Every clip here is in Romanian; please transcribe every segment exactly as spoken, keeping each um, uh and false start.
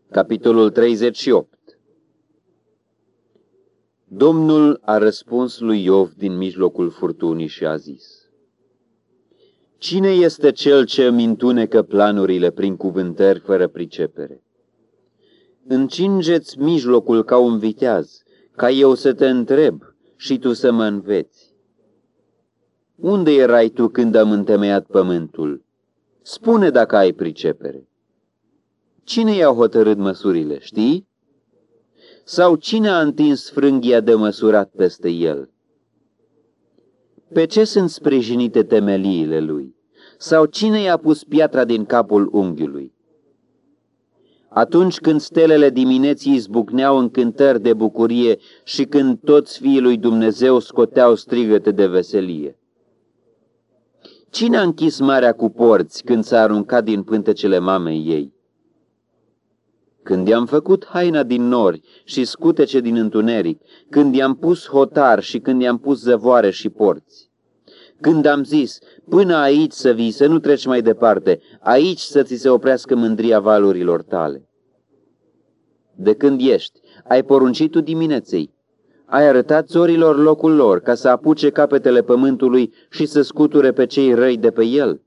Capitolul treizeci și opt. Domnul a răspuns lui Iov din mijlocul furtunii și a zis: Cine este cel ce îmi întunecă planurile prin cuvântări fără pricepere? Încingeți mijlocul ca un viteaz, ca eu să te întreb și tu să mă înveți. Unde erai tu când am întemeiat pământul? Spune dacă ai pricepere. Cine i-a hotărât măsurile, știi? Sau cine a întins frânghia de măsurat peste el? Pe ce sunt sprijinite temeliile lui? Sau cine i-a pus piatra din capul unghiului? Atunci când stelele dimineții izbucneau în cântări de bucurie și când toți fiii lui Dumnezeu scoteau strigăte de veselie. Cine a închis marea cu porți când s-a aruncat din pântecele mamei ei? Când i-am făcut haina din nori și scutece din întuneric, când i-am pus hotar și când i-am pus zăvoare și porți, când am zis, până aici să vii, să nu treci mai departe, aici să ți se oprească mândria valurilor tale. De când ești, ai poruncit tu dimineței, ai arătat zorilor locul lor, ca să apuce capetele pământului și să scuture pe cei răi de pe el.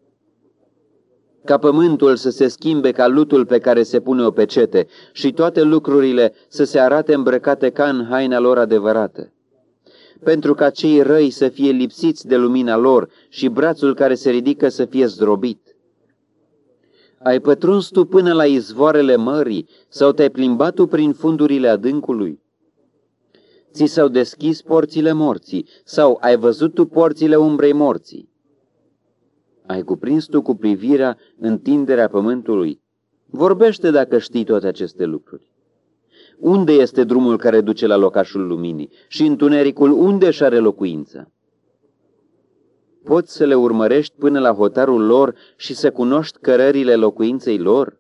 Ca pământul să se schimbe ca lutul pe care se pune o pecete și toate lucrurile să se arate îmbrăcate ca în haina lor adevărată. Pentru ca cei răi să fie lipsiți de lumina lor și brațul care se ridică să fie zdrobit. Ai pătruns tu până la izvoarele mării sau te-ai plimbat tu prin fundurile adâncului? Ți s-au deschis porțile morții sau ai văzut tu porțile umbrei morții? Ai cuprins tu cu privirea întinderea pământului? Vorbește dacă știi toate aceste lucruri. Unde este drumul care duce la locașul luminii și întunericul unde își are locuința? Poți să le urmărești până la hotarul lor și să cunoști cărările locuinței lor?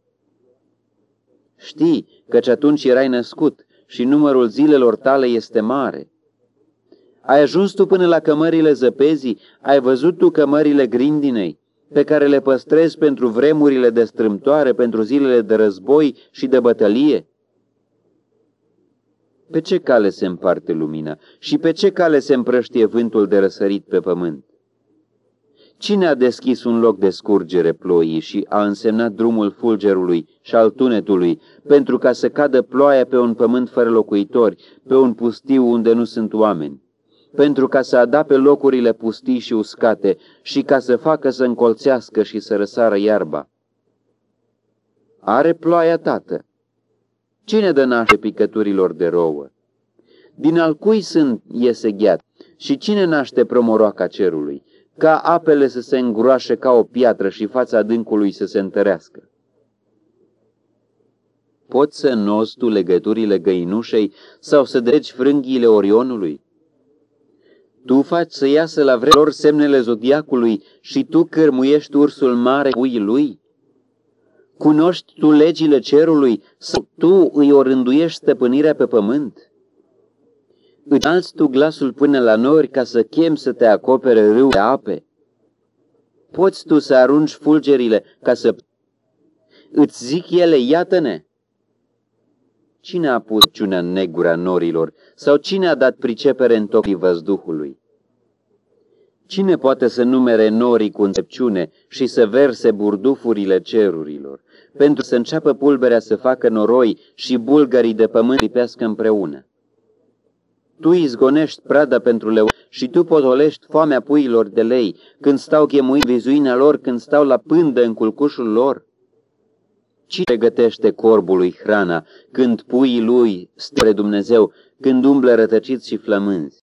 Știi, căci atunci erai născut și numărul zilelor tale este mare. Ai ajuns tu până la cămările zăpezii, ai văzut tu cămările grindinei, pe care le păstrezi pentru vremurile de strâmtoare, pentru zilele de război și de bătălie? Pe ce cale se împarte lumina și pe ce cale se împrăștie vântul de răsărit pe pământ? Cine a deschis un loc de scurgere ploii și a însemnat drumul fulgerului și al tunetului, pentru ca să cadă ploaia pe un pământ fără locuitori, pe un pustiu unde nu sunt oameni, pentru ca să adape locurile pustii și uscate și ca să facă să încolțească și să răsară iarba? Are ploaia, tată? Cine dă naște picăturilor de rouă? Din al cui sunt iese gheat? Și cine naște promoroaca cerului? Ca apele să se îngroașe ca o piatră și fața adâncului să se întărească. Poți să înnozi tu legăturile găinușei sau să dregi frânghiile Orionului? Tu faci să iasă la vremea lor semnele zodiacului și tu cârmuiești ursul mare cu uii lui? Cunoști tu legile cerului sau tu îi orânduiești stăpânirea pe pământ? Înalți tu glasul până la nori ca să chemi să te acopere râul de ape? Poți tu să arunci fulgerile ca să... Îți zic ele, iată-ne! Cine a pus ciunea în negura norilor sau cine a dat pricepere în tocii văzduhului? Cine poate să numere norii cu înțepciune și să verse burdufurile cerurilor, pentru să înceapă pulberea să facă noroi și bulgării de pământ lipească împreună? Tu izgonești prada pentru leu și tu potolești foamea puiilor de lei, când stau chemuind vizuina lor, când stau la pândă în culcușul lor? Cine pregătește corbului hrana, când puii lui spre Dumnezeu, când umblă rătăciți și flămânzi?